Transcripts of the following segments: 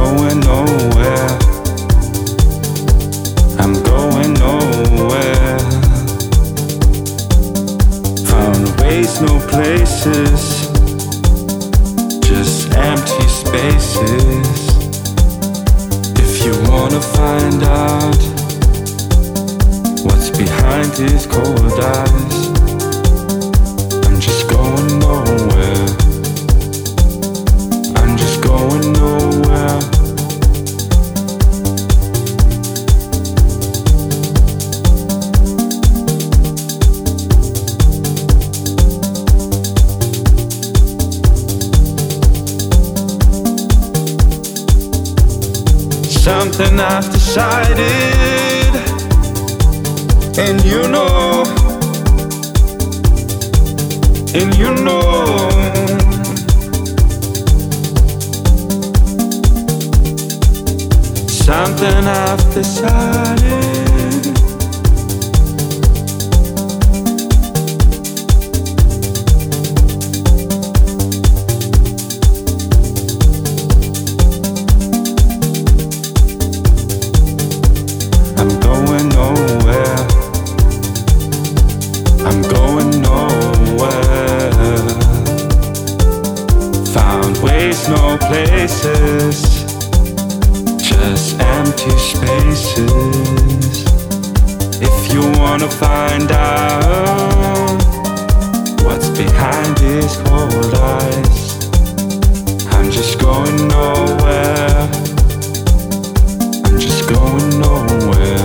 going nowhere. I'm going nowhere. Found ways, no places, just empty spaces. If you wanna find out what's behind these cold eyes, I'm just going nowhere. I'm just going nowhere. Something I've decided, and you know, something I've decided. I'm going nowhere. Found ways, no places, just empty spaces. If you wanna find out what's behind these cold eyes, I'm just going nowhere. I'm just going nowhere.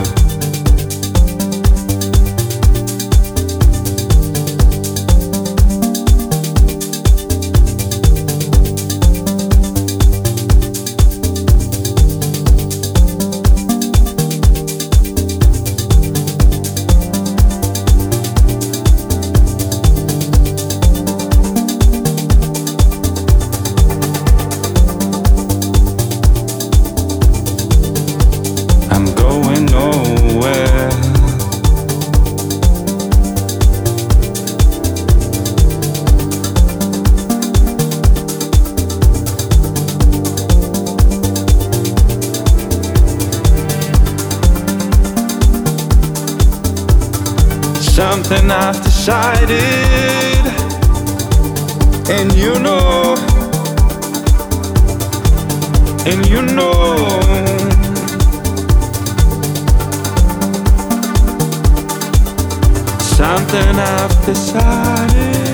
Something I've decided, and you know, something I've decided.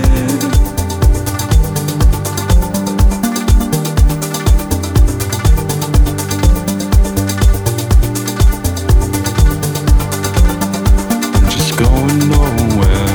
Going nowhere.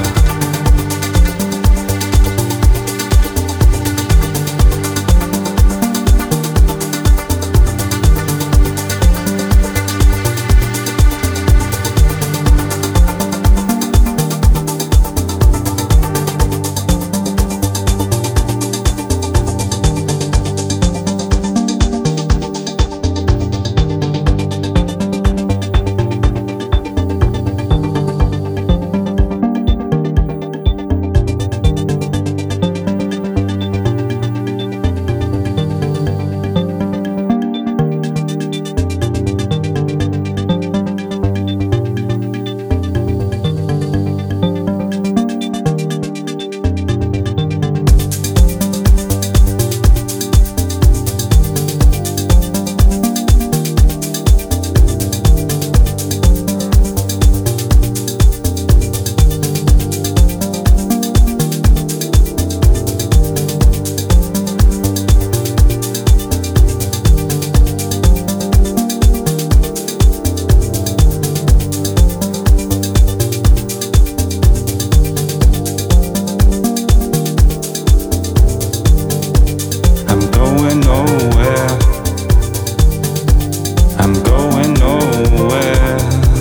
I'm going nowhere.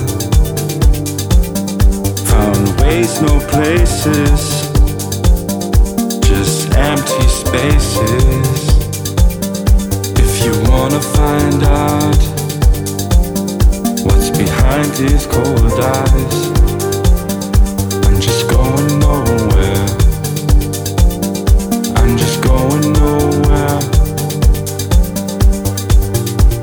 Found ways, no places, just empty spaces. If you wanna find out what's behind these cold eyes, I'm just going nowhere. I'm just going nowhere.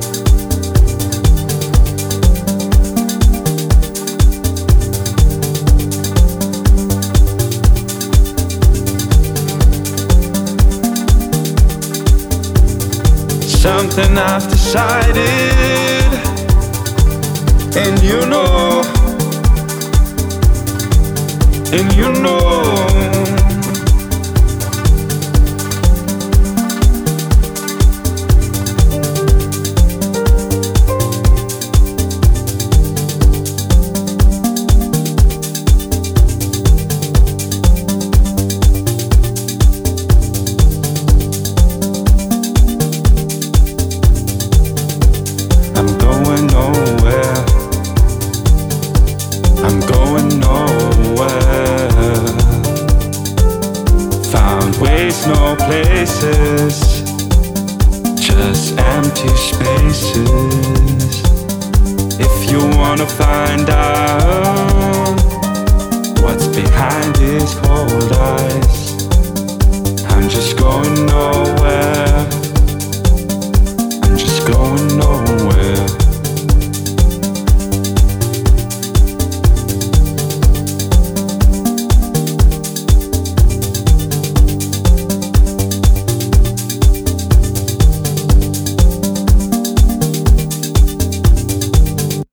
something I've decided, and you know, and you know. No places, just empty spaces. If you wanna find out what's behind